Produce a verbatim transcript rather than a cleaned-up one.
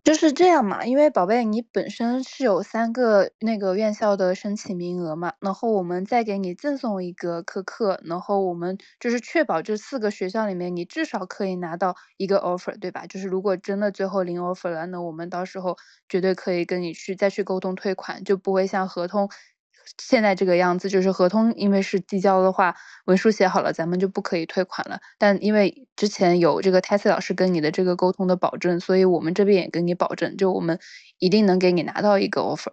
就是这样嘛，因为宝贝，你本身是有三个那个院校的申请名额嘛，然后我们再给你赠送一个科课，然后我们就是确保这四个学校里面，你至少可以拿到一个 offer，对吧？就是如果真的最后零 offer 了，那我们到时候绝对可以跟你去再去沟通退款，就不会像合同现在这个样子，就是合同因为是递交的话，文书写好了，咱们就不可以退款了。但因为之前有这个 Tessie 老师跟你的这个沟通的保证，所以我们这边也跟你保证，就我们一定能给你拿到一个 offer。